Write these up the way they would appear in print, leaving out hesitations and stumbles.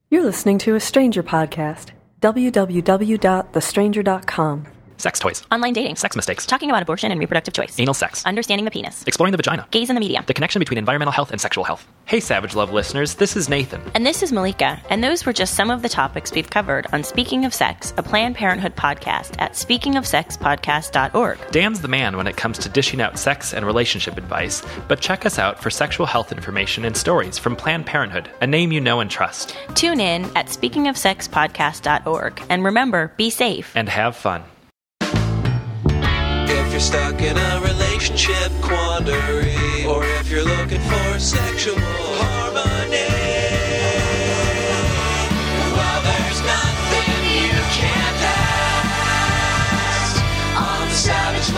You're listening to a Stranger podcast. www.thestranger.com. Sex toys. Online dating. Sex mistakes. Talking about abortion and reproductive choice. Anal sex. Understanding the penis. Exploring the vagina. Gays in the media. The connection between environmental health and sexual health. Hey, Savage Love listeners, this is Nathan. And this is Malika, and those were just some of the topics we've covered on Speaking of Sex, a Planned Parenthood podcast at speakingofsexpodcast.org. Dan's the man when it comes to dishing out sex and relationship advice, but check us out for sexual health information and stories from Planned Parenthood, a name you know and trust. Tune in at speakingofsexpodcast.org, and remember, be safe. And have fun. If you're stuck in a relationship quandary, or if you're looking for sexual harmony, well, there's nothing you can't ask on the Savage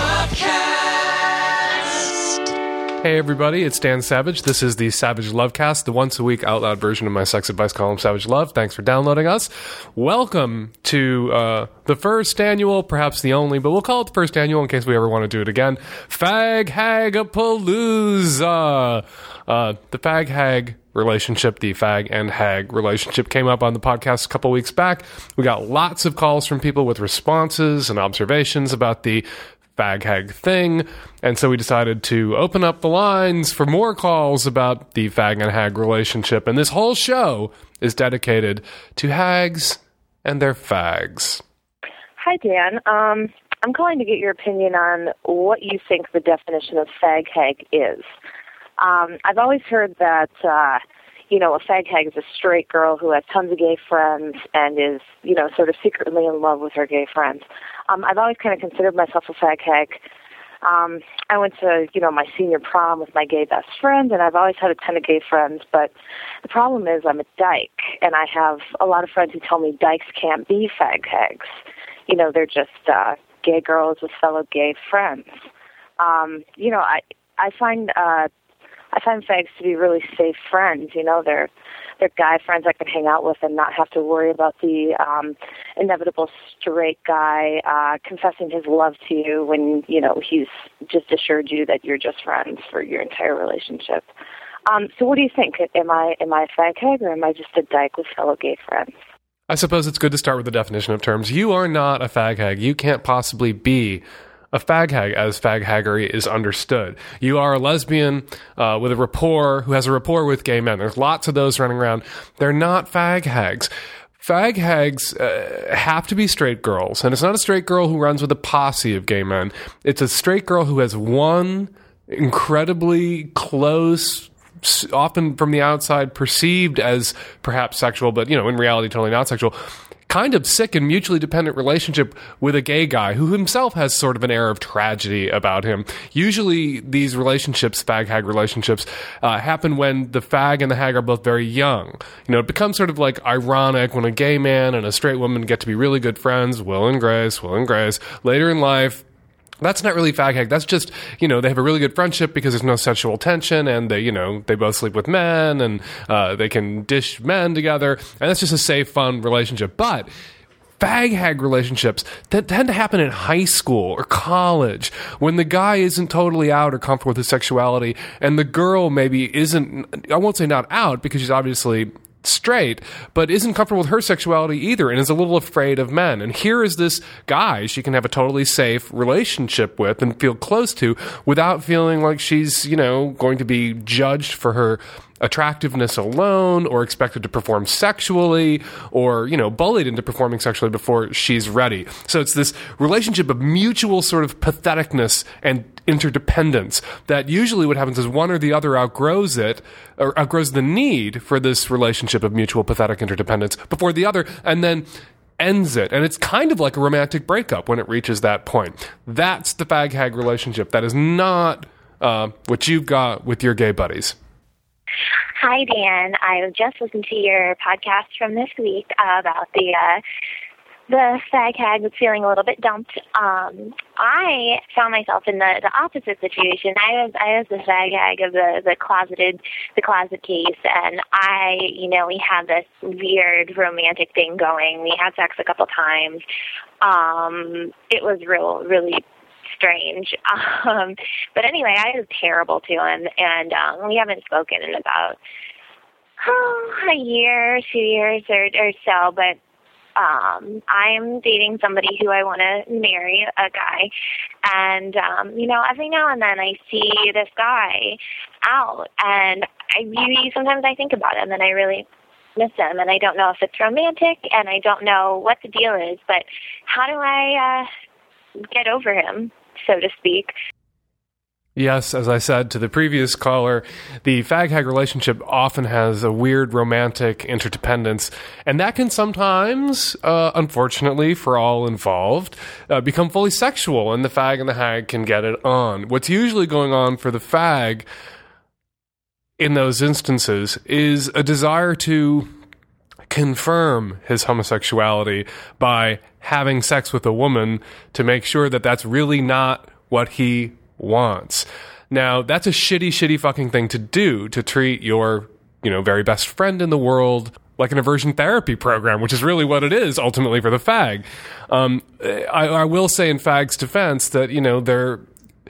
Lovecast. Hey everybody, it's Dan Savage. This is the Savage Lovecast, the once-a-week out-loud version of my sex advice column, Savage Love. Thanks for downloading us. Welcome to the first annual, perhaps the only, but we'll call it the first annual in case we ever want to do it again, Fag Hag-a-Palooza. The Fag Hag relationship, the Fag and Hag relationship came up on the podcast a couple weeks back. We got lots of calls from people with responses and observations about the Fag Hag thing, and so we decided to open up the lines for more calls about the Fag and Hag relationship, and this whole show is dedicated to hags and their fags. Hi, Dan. I'm calling to get your opinion on what you think the definition of fag hag is. I've always heard that, a fag hag is a straight girl who has tons of gay friends and is, sort of secretly in love with her gay friends. I've always kind of considered myself a fag hag. I went to, my senior prom with my gay best friend, and I've always had a ton of gay friends, but the problem is I'm a dyke, and I have a lot of friends who tell me dykes can't be fag hags. They're just gay girls with fellow gay friends. I find fags to be really safe friends. They're guy friends I can hang out with and not have to worry about the inevitable straight guy confessing his love to you when, he's just assured you that you're just friends for your entire relationship. So what do you think? Am I a fag hag, or am I just a dyke with fellow gay friends? I suppose it's good to start with the definition of terms. You are not a fag hag. You can't possibly be a fag hag as fag haggery is understood. You are a lesbian with a rapport, who has a rapport with gay men. There's lots of those running around. They're not fag hags. Fag hags have to be straight girls, and it's not a straight girl who runs with a posse of gay men. It's a straight girl who has one incredibly close, often from the outside perceived as perhaps sexual, but, in reality totally not sexual, kind of sick and mutually dependent relationship with a gay guy who himself has sort of an air of tragedy about him. Usually these relationships, fag-hag relationships, happen when the fag and the hag are both very young. It becomes sort of like ironic when a gay man and a straight woman get to be really good friends, Will and Grace. Later in life, that's not really fag hag. That's just, they have a really good friendship because there's no sexual tension, and they both sleep with men, and they can dish men together, and that's just a safe, fun relationship. But fag hag relationships that tend to happen in high school or college when the guy isn't totally out or comfortable with his sexuality, and the girl maybe isn't, I won't say not out because she's obviously straight, but isn't comfortable with her sexuality either and is a little afraid of men. And here is this guy she can have a totally safe relationship with and feel close to without feeling like she's, going to be judged for her attractiveness alone, or expected to perform sexually, or, bullied into performing sexually before she's ready. So it's this relationship of mutual sort of patheticness and interdependence that usually what happens is one or the other outgrows it, or outgrows the need for this relationship of mutual pathetic interdependence before the other, and then ends it. And it's kind of like a romantic breakup when it reaches that point. That's the fag-hag relationship. That is not what you've got with your gay buddies. Hi, Dan. I just listened to your podcast from this week about the fag hag was feeling a little bit dumped. I found myself in the opposite situation. I was the fag hag of the closet case, and we had this weird romantic thing going. We had sex a couple times. It was really strange. But anyway, I was terrible to him, and we haven't spoken in about a year, 2 years or so, but I'm dating somebody who I want to marry, a guy, and, every now and then I see this guy out, and sometimes I think about him, and I really miss him, and I don't know if it's romantic, and I don't know what the deal is, but how do I get over him, so to speak? Yes, as I said to the previous caller, the fag-hag relationship often has a weird romantic interdependence, and that can sometimes, unfortunately for all involved, become fully sexual, and the fag and the hag can get it on. What's usually going on for the fag in those instances is a desire to confirm his homosexuality by having sex with a woman to make sure that that's really not what he wants. Now, that's a shitty fucking thing to do, to treat your, very best friend in the world like an aversion therapy program, which is really what it is ultimately for the fag. I will say in fag's defense that, they're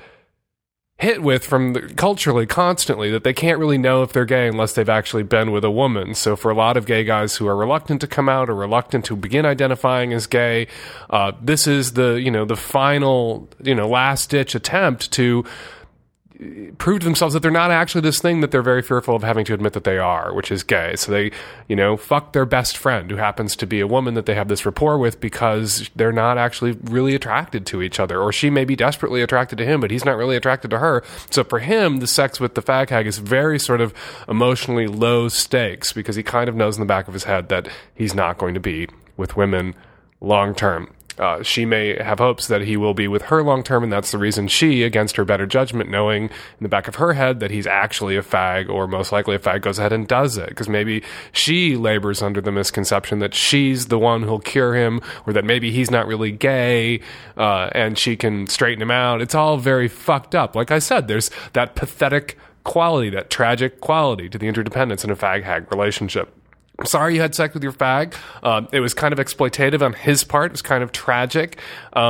hit with culturally constantly that they can't really know if they're gay unless they've actually been with a woman. So for a lot of gay guys who are reluctant to come out or reluctant to begin identifying as gay, this is the final, last ditch attempt to prove to themselves that they're not actually this thing that they're very fearful of having to admit that they are, which is gay. So they, fuck their best friend who happens to be a woman that they have this rapport with because they're not actually really attracted to each other. Or she may be desperately attracted to him, but he's not really attracted to her. So for him, the sex with the fag hag is very sort of emotionally low stakes because he kind of knows in the back of his head that he's not going to be with women long term. She may have hopes that he will be with her long term, and that's the reason she, against her better judgment, knowing in the back of her head that he's actually a fag, or most likely a fag, goes ahead and does it. Because maybe she labors under the misconception that she's the one who'll cure him, or that maybe he's not really gay, and she can straighten him out. It's all very fucked up. Like I said, there's that pathetic quality, that tragic quality to the interdependence in a fag-hag relationship. I'm sorry you had sex with your fag. It was kind of exploitative on his part. It was kind of tragic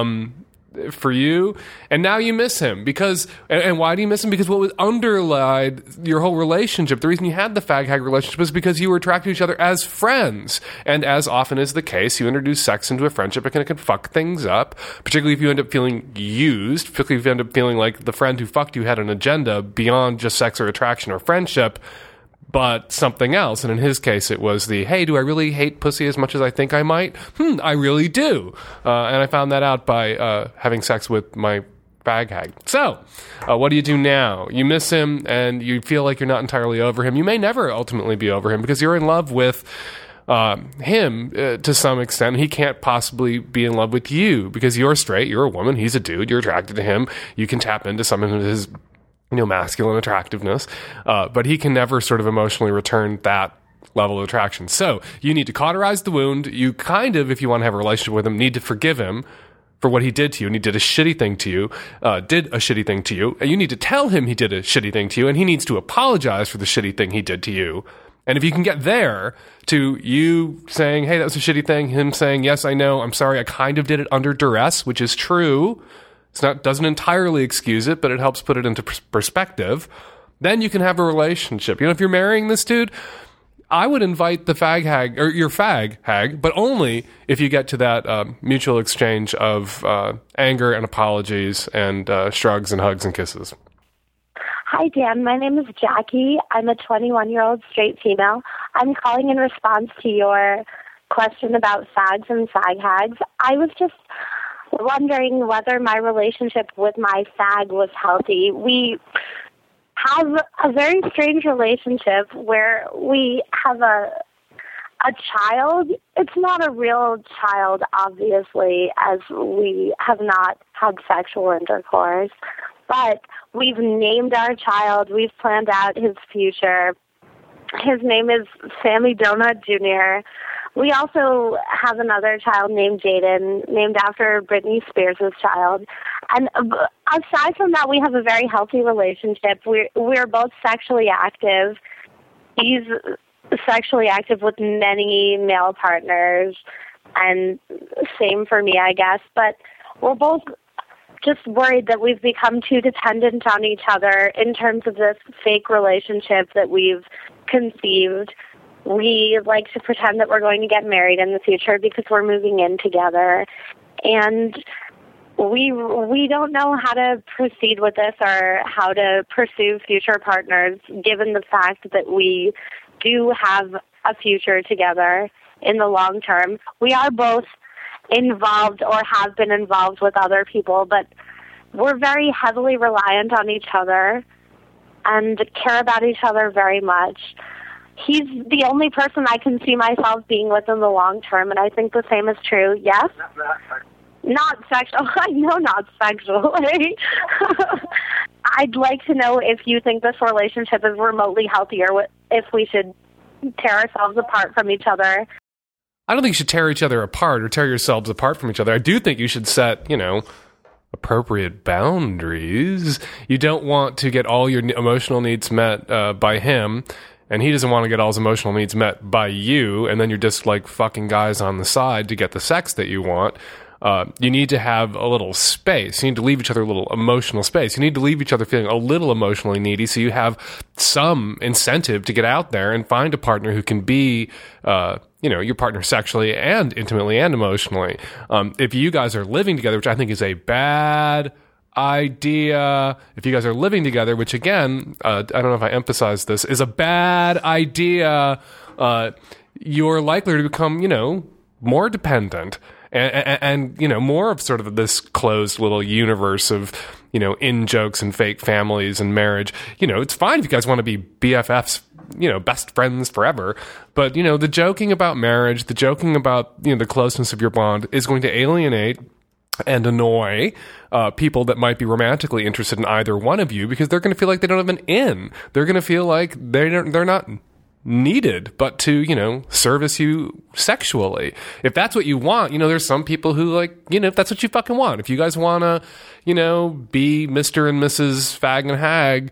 for you. And now you miss him. And why do you miss him? Because what was underlied your whole relationship, the reason you had the fag-hag relationship was because you were attracted to each other as friends. And as often is the case, you introduce sex into a friendship and it can fuck things up, particularly if you end up feeling used, particularly if you end up feeling like the friend who fucked you had an agenda beyond just sex or attraction or friendship, but something else. And in his case, it was hey, do I really hate pussy as much as I think I might? I really do. And I found that out by having sex with my fag hag. So, what do you do now? You miss him, and you feel like you're not entirely over him. You may never ultimately be over him, because you're in love with him to some extent. He can't possibly be in love with you, because you're straight, you're a woman, he's a dude, you're attracted to him. You can tap into some of his masculine attractiveness, but he can never sort of emotionally return that level of attraction. So you need to cauterize the wound. You kind of, if you want to have a relationship with him, need to forgive him for what he did to you, and he did a shitty thing to you, and you need to tell him he did a shitty thing to you, and he needs to apologize for the shitty thing he did to you. And if you can get there to you saying, hey, that was a shitty thing, him saying, yes, I know, I'm sorry, I kind of did it under duress, which is true. Doesn't entirely excuse it, but it helps put it into perspective. Then you can have a relationship. If you're marrying this dude, I would invite the fag hag, or your fag hag, but only if you get to that mutual exchange of anger and apologies and shrugs and hugs and kisses. Hi, Dan. My name is Jackie. I'm a 21-year-old straight female. I'm calling in response to your question about fags and fag hags. I was just wondering whether my relationship with my fag was healthy. We have a very strange relationship where we have a child. It's not a real child, obviously, as we have not had sexual intercourse, but we've named our child. We've planned out his future. His name is Sammy Donut Jr. We also have another child named Jaden, named after Britney Spears' child. And aside from that, we have a very healthy relationship. We're both sexually active. He's sexually active with many male partners, and same for me, I guess. But we're both just worried that we've become too dependent on each other in terms of this fake relationship that we've conceived. we like to pretend that we're going to get married in the future because we're moving in together. And we don't know how to proceed with this or how to pursue future partners, given the fact that we do have a future together in the long term. We are both involved or have been involved with other people, but we're very heavily reliant on each other and care about each other very much. He's the only person I can see myself being with in the long term, and I think the same is true. Yes? Not sexual. I know not sexually. I'd like to know if you think this relationship is remotely healthier, if we should tear ourselves apart from each other. I don't think you should tear each other apart or tear yourselves apart from each other. I do think you should set, appropriate boundaries. You don't want to get all your emotional needs met by him, and he doesn't want to get all his emotional needs met by you, and then you're just like fucking guys on the side to get the sex that you want. You need to have a little space. You need to leave each other a little emotional space. You need to leave each other feeling a little emotionally needy so you have some incentive to get out there and find a partner who can be, your partner sexually and intimately and emotionally. If you guys are living together, which I think is a bad idea, if you guys are living together, which again, I don't know if I emphasized this, is a bad idea, you're likely to become, more dependent. And more of sort of this closed little universe of, in-jokes and fake families and marriage. It's fine if you guys want to be BFFs, best friends forever. But, the joking about marriage, the joking about, the closeness of your bond is going to alienate and annoy people that might be romantically interested in either one of you because they're going to feel like they don't have an in. They're going to feel like they're not needed but to service you sexually. If that's what you want, there's some people who if that's what you fucking want, if you guys want to be Mr. and Mrs. Fag and Hag,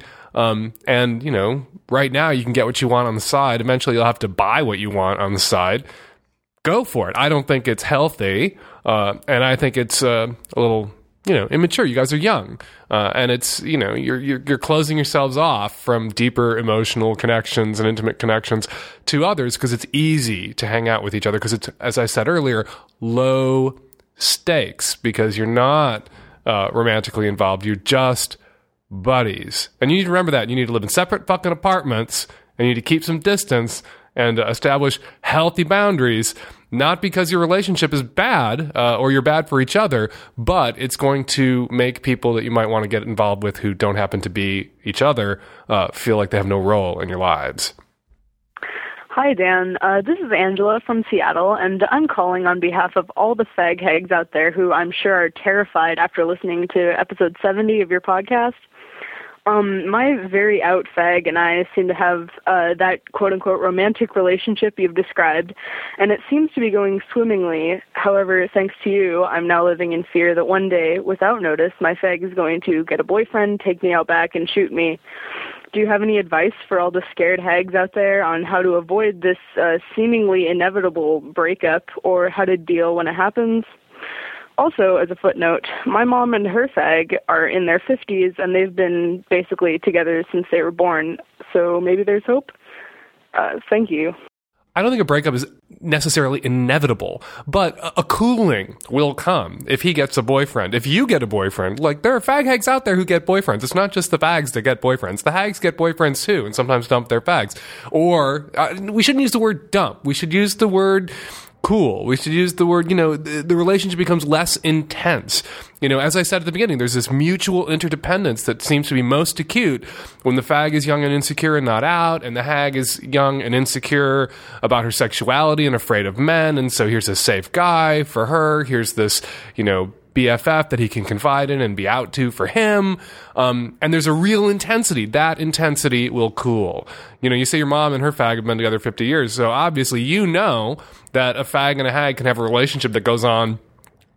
and right now you can get what you want on the side, eventually you'll have to buy what you want on the side, go for it. I don't think it's healthy, and I think it's a little immature. You guys are young, and it's you're closing yourselves off from deeper emotional connections and intimate connections to others because it's easy to hang out with each other because it's, as I said earlier, low stakes because you're not romantically involved. You're just buddies, and you need to remember that. You need to live in separate fucking apartments, and you need to keep some distance and establish healthy boundaries. Not because your relationship is bad or you're bad for each other, but it's going to make people that you might want to get involved with who don't happen to be each other feel like they have no role in your lives. Hi, Dan. This is Angela from Seattle, and I'm calling on behalf of all the fag hags out there who I'm sure are terrified after listening to episode 70 of your podcast. My very out fag and I seem to have that quote-unquote romantic relationship you've described, and it seems to be going swimmingly. However, thanks to you, I'm now living in fear that one day, without notice, my fag is going to get a boyfriend, take me out back, and shoot me. Do you have any advice for all the scared hags out there on how to avoid this seemingly inevitable breakup or how to deal when it happens? Also, as a footnote, my mom and her fag are in their 50s, and they've been basically together since they were born, so maybe there's hope? Thank you. I don't think a breakup is necessarily inevitable, but a cooling will come if he gets a boyfriend. If you get a boyfriend, there are fag hags out there who get boyfriends. It's not just the fags that get boyfriends. The hags get boyfriends too, and sometimes dump their fags. Or, we shouldn't use the word dump. We should use the word cool. We should use the word, the relationship becomes less intense. As I said at the beginning, there's this mutual interdependence that seems to be most acute when the fag is young and insecure and not out, and the hag is young and insecure about her sexuality and afraid of men. And so here's a safe guy for her. Here's this, BFF that he can confide in and be out to for him. And there's a real intensity. That intensity will cool. You say your mom and her fag have been together 50 years. So obviously that a fag and a hag can have a relationship that goes on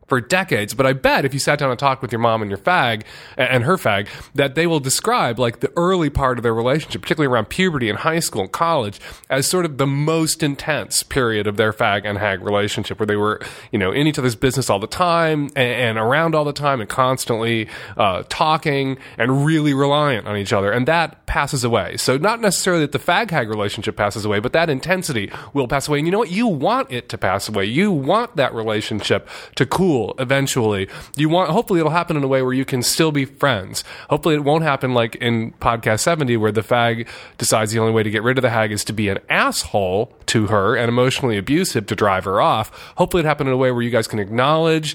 for decades. But I bet if you sat down and talked with your mom and your fag and her fag, that they will describe like the early part of their relationship, particularly around puberty and high school and college, as sort of the most intense period of their fag and hag relationship, where they were, in each other's business all the time and around all the time and constantly talking and really reliant on each other. And that passes away. So not necessarily that the fag hag relationship passes away, but that intensity will pass away. And you know what? You want it to pass away. You want that relationship to cool eventually. Hopefully it'll happen in a way where you can still be friends. Hopefully it won't happen like in podcast 70 where the fag decides the only way to get rid of the hag is to be an asshole to her and emotionally abusive to drive her off. Hopefully it happened in a way where you guys can acknowledge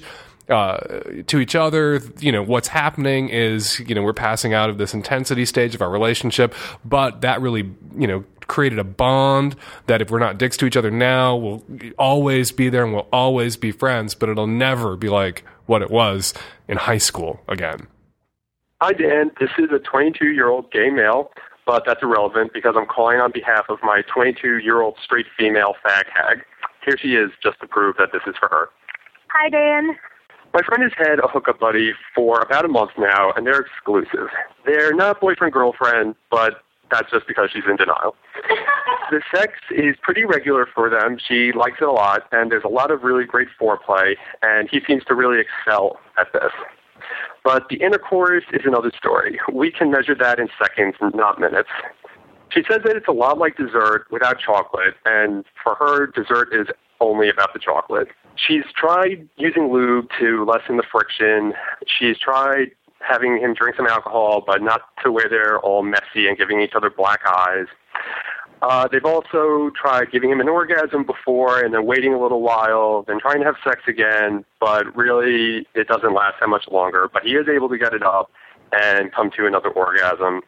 to each other, what's happening is, we're passing out of this intensity stage of our relationship, but that really, created a bond that if we're not dicks to each other now, we'll always be there and we'll always be friends, but it'll never be like what it was in high school again. Hi, Dan. This is a 22-year-old gay male, but that's irrelevant because I'm calling on behalf of my 22-year-old straight female fag hag. Here she is just to prove that this is for her. Hi, Dan. My friend has had a hookup buddy for about a month now, and they're exclusive. They're not boyfriend-girlfriend, but that's just because she's in denial. The sex is pretty regular for them. She likes it a lot, and there's a lot of really great foreplay, and he seems to really excel at this. But the intercourse is another story. We can measure that in seconds, not minutes. She says that it's a lot like dessert without chocolate, and for her, dessert is only about the chocolate. She's tried using lube to lessen the friction. She's tried having him drink some alcohol, but not to where they're all messy and giving each other black eyes. They've also tried giving him an orgasm before and then waiting a little while, then trying to have sex again, but really it doesn't last that much longer. But he is able to get it up and come to another orgasm.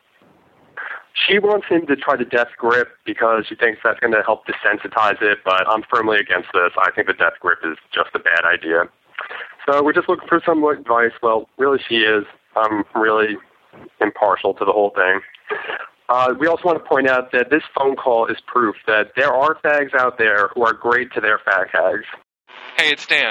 She wants him to try the death grip because she thinks that's going to help desensitize it, but I'm firmly against this. I think the death grip is just a bad idea. So we're just looking for some advice. Well, really she is. I'm really impartial to the whole thing. We also want to point out that this phone call is proof that there are fags out there who are great to their fag hags. Hey, it's Dan.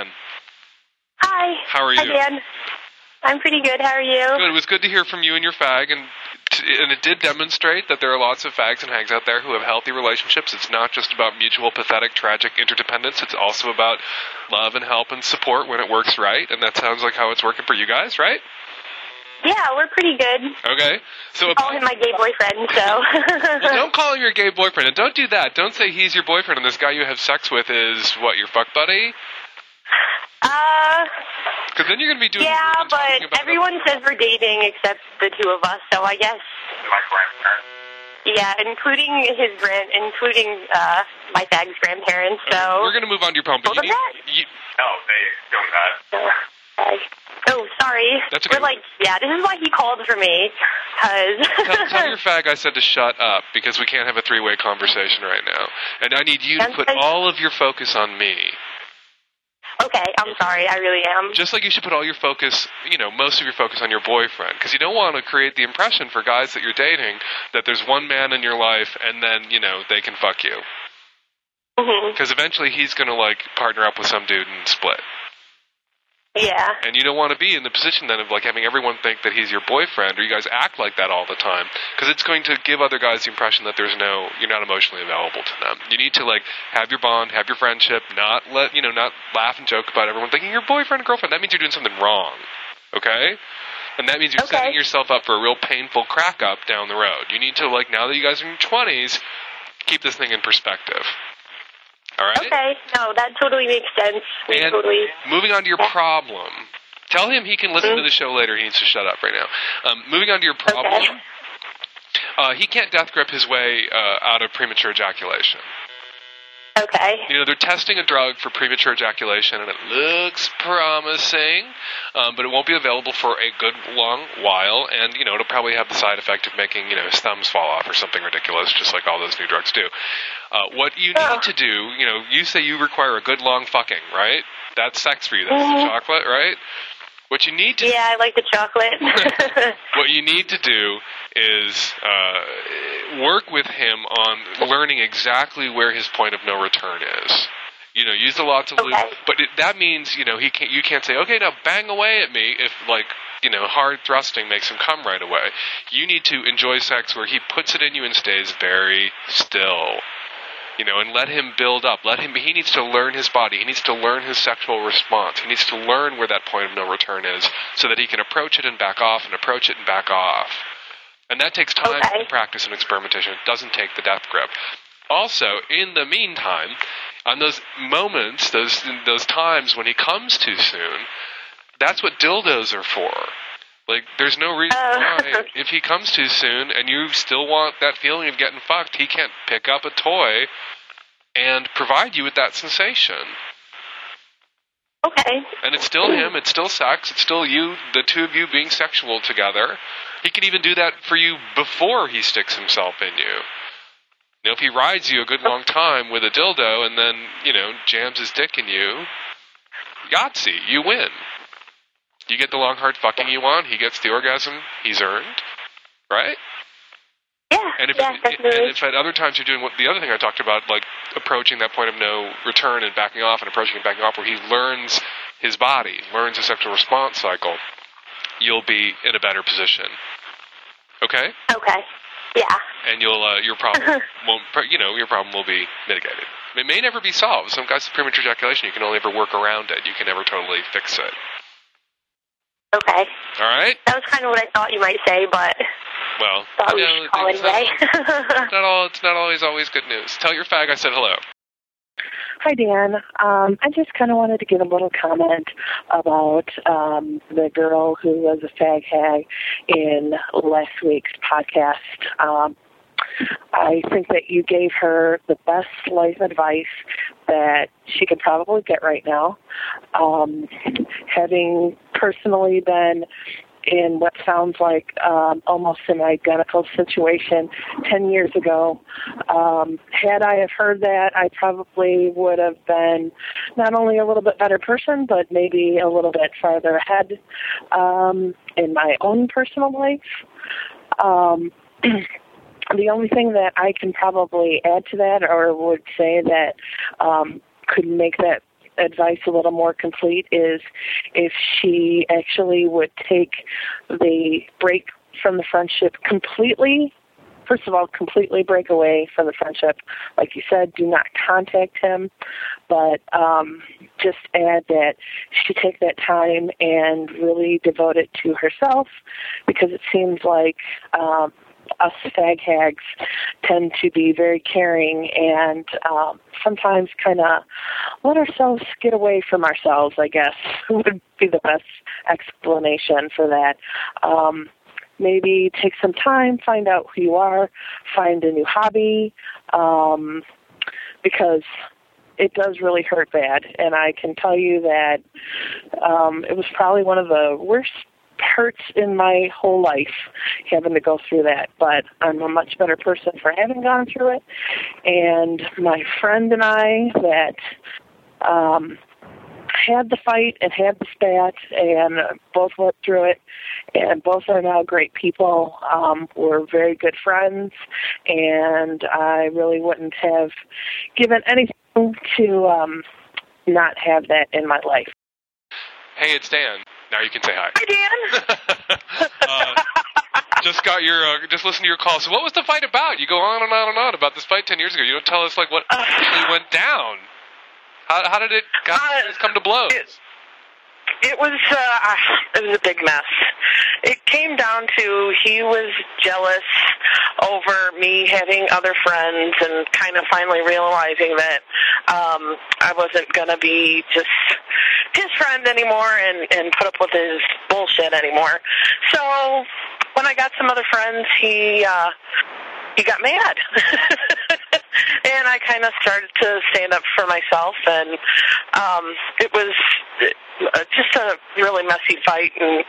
Hi. How are you? Hi, Dan. I'm pretty good. How are you? Good. It was good to hear from you and your fag, and it did demonstrate that there are lots of fags and hags out there who have healthy relationships. It's not just about mutual, pathetic, tragic interdependence. It's also about love and help and support when it works right, and that sounds like how it's working for you guys, right? Yeah, we're pretty good. Okay. So call him my gay boyfriend, so... Well, don't call him your gay boyfriend, and don't do that. Don't say he's your boyfriend and this guy you have sex with is, what, your fuck buddy? Because then you're going to be doing... Yeah, but everyone says we're dating except the two of us, so I guess... My grandparents. Yeah, including my fag's grandparents, so... We're going to move on to your poem, but they don't that. Oh, sorry. That's okay. We're like, yeah, this is why he called for me, because... tell your fag I said to shut up, because we can't have a three-way conversation right now. And I need you to put all of your focus on me. Okay, I'm sorry, I really am. Just like you should put all your focus, most of your focus on your boyfriend, because you don't want to create the impression for guys that you're dating that there's one man in your life and then, they can fuck you. Because eventually he's going to, partner up with some dude and split. Yeah. And you don't want to be in the position then of having everyone think that he's your boyfriend, or you guys act like that all the time, because it's going to give other guys the impression that you're not emotionally available to them. You need to have your bond, have your friendship, not laugh and joke about everyone thinking you're boyfriend and girlfriend. That means you're doing something wrong. Okay? And that means you're setting yourself up for a real painful crack up down the road. You need to now that you guys are in your 20s, keep this thing in perspective. All right? Okay. No, that totally makes sense. Moving on to your problem. Tell him he can listen to the show later. He needs to shut up right now. Moving on to your problem. Okay. He can't death grip his way out of premature ejaculation. Okay. They're testing a drug for premature ejaculation, and it looks promising, but it won't be available for a good long while, and, it'll probably have the side effect of making, his thumbs fall off or something ridiculous, just like all those new drugs do. What you need to do, you say you require a good long fucking, right? That's sex for you. That's the chocolate, right? What you need to I like the chocolate. What you need to do is work with him on learning exactly where his point of no return is. You know, use the lots of lube. But that means, you can't say, okay, now bang away at me if, hard thrusting makes him come right away. You need to enjoy sex where he puts it in you and stays very still. And let him build up. He needs to learn his body. He needs to learn his sexual response. He needs to learn where that point of no return is so that he can approach it and back off and approach it and back off. And that takes time and practice and experimentation. It doesn't take the death grip. Also, in the meantime, on those moments, those times when he comes too soon, that's what dildos are for. There's no reason why, if he comes too soon and you still want that feeling of getting fucked, he can't pick up a toy and provide you with that sensation. Okay. And it's still him, it's still sex, it's still you, the two of you being sexual together. He can even do that for you before he sticks himself in you. If he rides you a good long time with a dildo and then, jams his dick in you, Yahtzee, you win. You get the long, hard fucking you want. He gets the orgasm he's earned, right? Yeah, and if at other times you're doing the other thing I talked about, like approaching that point of no return and backing off and approaching and backing off, where he learns his body, learns his sexual response cycle, you'll be in a better position. Okay? Okay. Yeah. And your problem your problem will be mitigated. It may never be solved. Some guys with premature ejaculation, you can only ever work around it. You can never totally fix it. Okay. All right. That was kind of what I thought you might say, but well, anyway. It's not always good news. Tell your fag I said hello. Hi, Dan. I just kind of wanted to give a little comment about the girl who was a fag hag in last week's podcast. I think that you gave her the best life advice that she could probably get right now. Having personally been in what sounds like almost an identical situation 10 years ago. Had I have heard that, I probably would have been not only a little bit better person, but maybe a little bit farther ahead in my own personal life. The only thing that I can probably add to that, or would say that could make that advice a little more complete, is if she actually would take the break from the friendship completely. First of all, completely break away from the friendship. Like you said, do not contact him, but just add that she take that time and really devote it to herself, because it seems like us fag hags tend to be very caring and sometimes kind of let ourselves get away from ourselves, I guess, would be the best explanation for that. Maybe take some time, find out who you are, find a new hobby, because it does really hurt bad. And I can tell you that it was probably one of the worst hurts in my whole life, having to go through that, but I'm a much better person for having gone through it. And my friend and I that had the fight and had the spat and both went through it, and both are now great people. We're very good friends, and I really wouldn't have given anything to not have that in my life. Hey, it's Dan. Now you can say hi. Hi, Dan. Just listen to your call. So what was the fight about? You go on and on and on about this fight 10 years ago. You don't tell us what actually went down. How did it come to blows? It was a big mess. It came down to he was jealous over me having other friends and kind of finally realizing that I wasn't going to be just his friend anymore and put up with his bullshit anymore. So when I got some other friends, he got mad. And I kind of started to stand up for myself, and it was just a really messy fight, and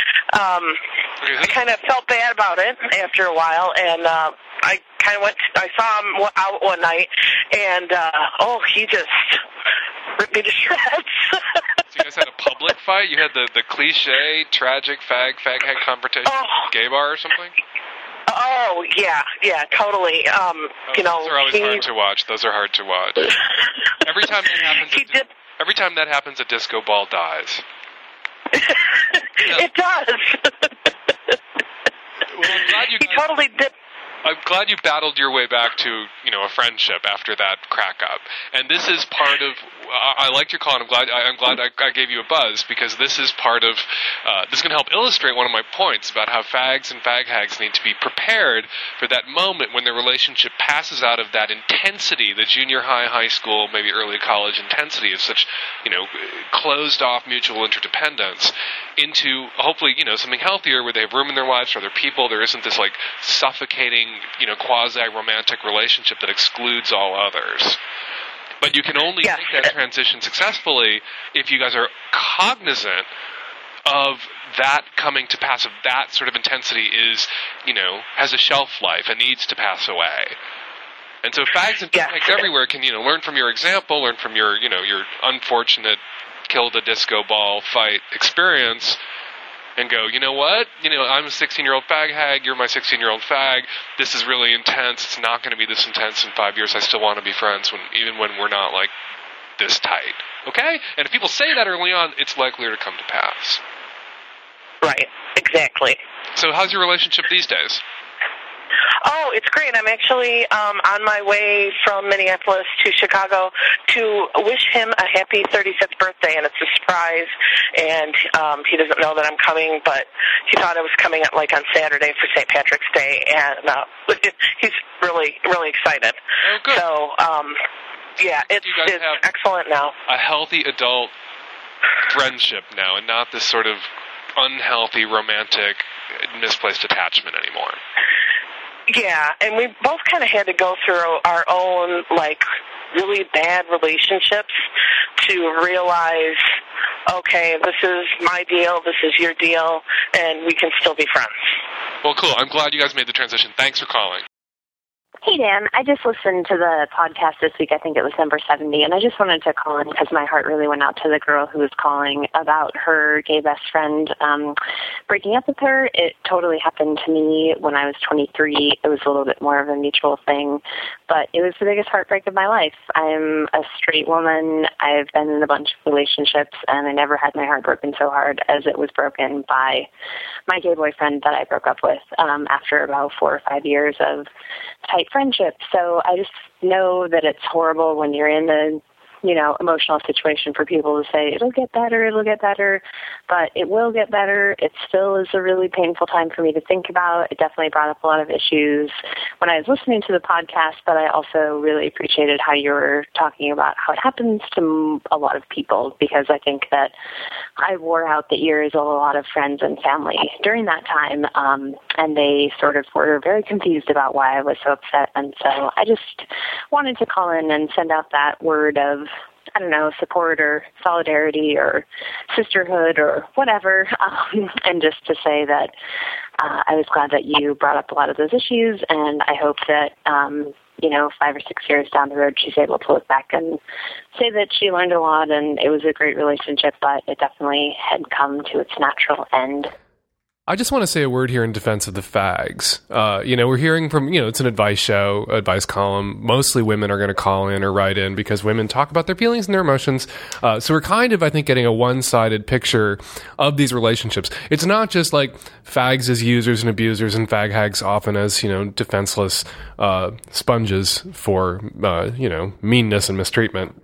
I kind of felt bad about it after a while, and I saw him out one night, and he just ripped me to shreds. So you guys had a public fight? You had the cliche, tragic fag hag confrontation at a gay bar or something? Oh, yeah, totally. Those are always hard to watch. Those are hard to watch. Every time that happens, a disco ball dies. It does. Well, I'm glad he totally did. I'm glad you battled your way back to, a friendship after that crack up. And this is part of, I liked your call, and I'm glad I gave you a buzz, because this is part of, this can help illustrate one of my points about how fags and fag hags need to be prepared for that moment when their relationship passes out of that intensity, the junior high school, maybe early college intensity of such, closed off mutual interdependence, into hopefully, something healthier where they have room in their lives for other people. There isn't this suffocating, quasi-romantic relationship that excludes all others. But you can only make that transition successfully if you guys are cognizant of that coming to pass, of that sort of intensity is, has a shelf life and needs to pass away. And so fags and fags everywhere can, learn from your example, learn from your, your unfortunate kill the disco ball fight experience, and go, you know what? I'm a 16-year-old fag hag, you're my 16-year-old fag, this is really intense, it's not going to be this intense in 5 years, I still want to be friends, even when we're not, this tight. Okay? And if people say that early on, it's likelier to come to pass. Right, exactly. So how's your relationship these days? Oh, it's great. I'm actually on my way from Minneapolis to Chicago to wish him a happy 35th birthday, and it's a surprise, and he doesn't know that I'm coming, but he thought I was coming on Saturday for St. Patrick's Day, and he's really, really excited. Oh, good. So, it's excellent now. A healthy adult friendship now, and not this sort of unhealthy, romantic, misplaced attachment anymore. Yeah, and we both kind of had to go through our own, really bad relationships to realize, okay, this is my deal, this is your deal, and we can still be friends. Well, cool. I'm glad you guys made the transition. Thanks for calling. Hey, Dan. I just listened to the podcast this week. I think it was number 70, and I just wanted to call in because my heart really went out to the girl who was calling about her gay best friend breaking up with her. It totally happened to me when I was 23. It was a little bit more of a mutual thing, but it was the biggest heartbreak of my life. I'm a straight woman. I've been in a bunch of relationships, and I never had my heart broken so hard as it was broken by my gay boyfriend that I broke up with after about 4 or 5 years of tight friendship. So I just know that it's horrible when you're in a, emotional situation for people to say, it'll get better, but it will get better. It still is a really painful time for me to think about. It definitely brought up a lot of issues when I was listening to the podcast, but I also really appreciated how you were talking about how it happens to a lot of people, because I think that I wore out the ears of a lot of friends and family during that time, and they sort of were very confused about why I was so upset. And so I just wanted to call in and send out that word of, support or solidarity or sisterhood or whatever, and just to say that I was glad that you brought up a lot of those issues, and I hope that 5 or 6 years down the road, she's able to look back and say that she learned a lot and it was a great relationship, but it definitely had come to its natural end. I just want to say a word here in defense of the fags. We're hearing from, it's an advice show, advice column. Mostly women are going to call in or write in because women talk about their feelings and their emotions. So we're kind of, I think, getting a one-sided picture of these relationships. It's not just like fags as users and abusers and fag hags often as, defenseless sponges for, meanness and mistreatment.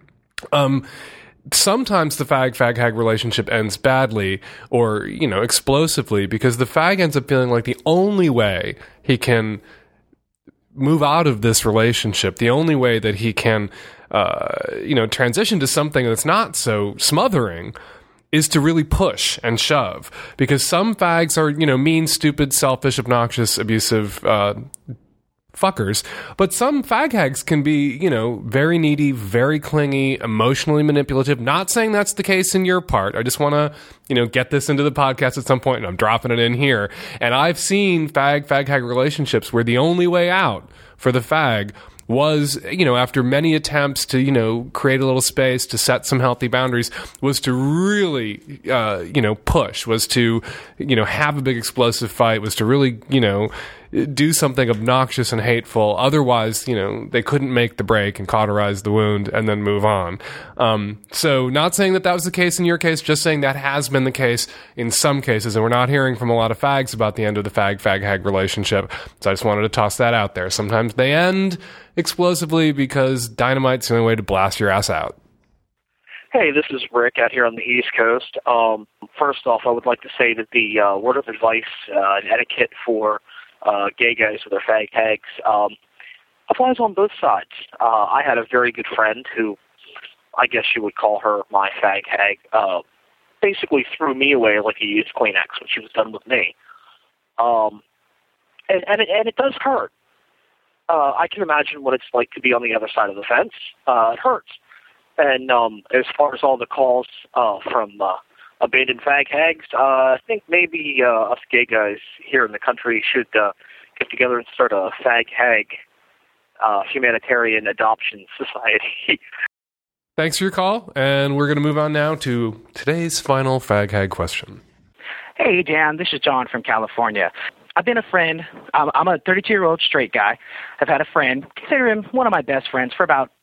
Sometimes the fag hag relationship ends badly or, explosively because the fag ends up feeling like the only way he can move out of this relationship, the only way that he can, transition to something that's not so smothering is to really push and shove. Because some fags are, mean, stupid, selfish, obnoxious, abusive, fuckers, but some fag hags can be, very needy, very clingy, emotionally manipulative. Not saying that's the case in your part. I just want to, get this into the podcast at some point, and I'm dropping it in here. And I've seen fag hag relationships where the only way out for the fag was, after many attempts to, create a little space, to set some healthy boundaries, was to really, push, was to, have a big explosive fight, was to really, do something obnoxious and hateful. Otherwise, they couldn't make the break and cauterize the wound and then move on. So not saying that was the case in your case, just saying that has been the case in some cases. And we're not hearing from a lot of fags about the end of the fag-hag relationship. So I just wanted to toss that out there. Sometimes they end explosively because dynamite's the only way to blast your ass out. Hey, this is Rick out here on the East Coast. First off, I would like to say that the word of advice and etiquette for gay guys with their fag hags applies on both sides. I had a very good friend who, I guess you would call her my fag hag, basically threw me away like he used Kleenex when she was done with me. And it does hurt. I can imagine what it's like to be on the other side of the fence. It hurts. And as far as all the calls from abandoned fag hags, I think maybe us gay guys here in the country should get together and start a fag hag humanitarian adoption society. Thanks for your call, and we're going to move on now to today's final fag hag question. Hey, Dan, this is John from California. I've been a friend. I'm a 32-year-old straight guy. I've had a friend, consider him one of my best friends for about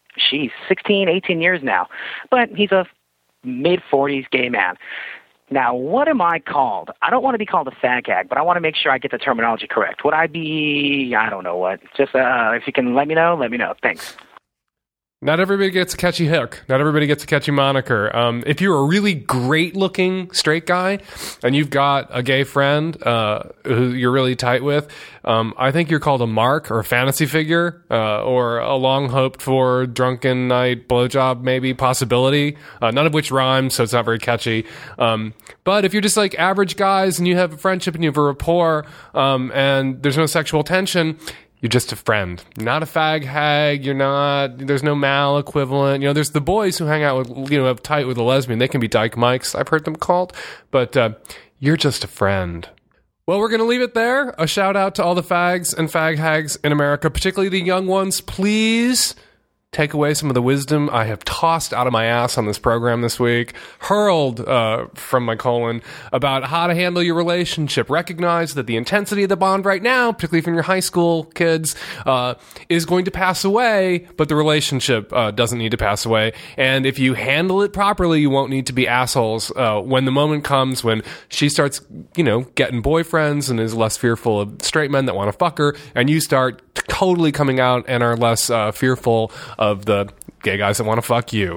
16, 18 years now. But he's a mid-40s gay man. Now, what am I called? I don't want to be called a fag hag, but I want to make sure I get the terminology correct. Would I be, I don't know what. Just if you can let me know. Thanks. Not everybody gets a catchy hook. Not everybody gets a catchy moniker. If you're a really great-looking straight guy and you've got a gay friend who you're really tight with, I think you're called a mark or a fantasy figure or a long-hoped-for drunken night blowjob, maybe, possibility, none of which rhymes, so it's not very catchy. But if you're just like average guys and you have a friendship and you have a rapport and there's no sexual tension, you're just a friend. You're not a fag hag. There's no male equivalent. There's the boys who hang out with, uptight with a lesbian. They can be dyke mics, I've heard them called. But you're just a friend. Well, we're going to leave it there. A shout out to all the fags and fag hags in America, particularly the young ones. Please take away some of the wisdom I have tossed out of my ass on this program this week, hurled from my colon, about how to handle your relationship. Recognize that the intensity of the bond right now, particularly from your high school kids, is going to pass away, but the relationship doesn't need to pass away. And if you handle it properly, you won't need to be assholes when the moment comes when she starts, getting boyfriends and is less fearful of straight men that want to fuck her, and you start totally coming out and are less fearful of the gay guys that want to fuck you.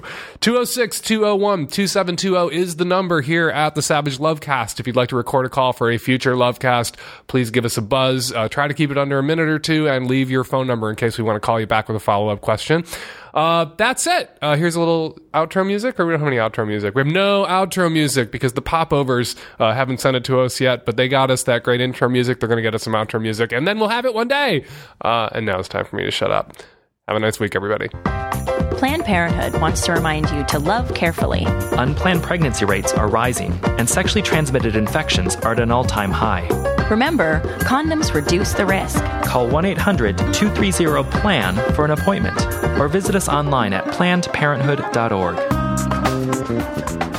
206-201-2720 is the number here at the Savage Lovecast. If you'd like to record a call for a future Lovecast, please give us a buzz. Try to keep it under a minute or two and leave your phone number in case we want to call you back with a follow-up question. That's it. Here's a little outro music, or we don't have any outro music. We have no outro music because the Popovers haven't sent it to us yet, but they got us that great intro music. They're going to get us some outro music, and then we'll have it one day. And now it's time for me to shut up. Have a nice week, everybody. Planned Parenthood wants to remind you to love carefully. Unplanned pregnancy rates are rising, and sexually transmitted infections are at an all-time high. Remember, condoms reduce the risk. Call 1-800-230-PLAN for an appointment, or visit us online at plannedparenthood.org.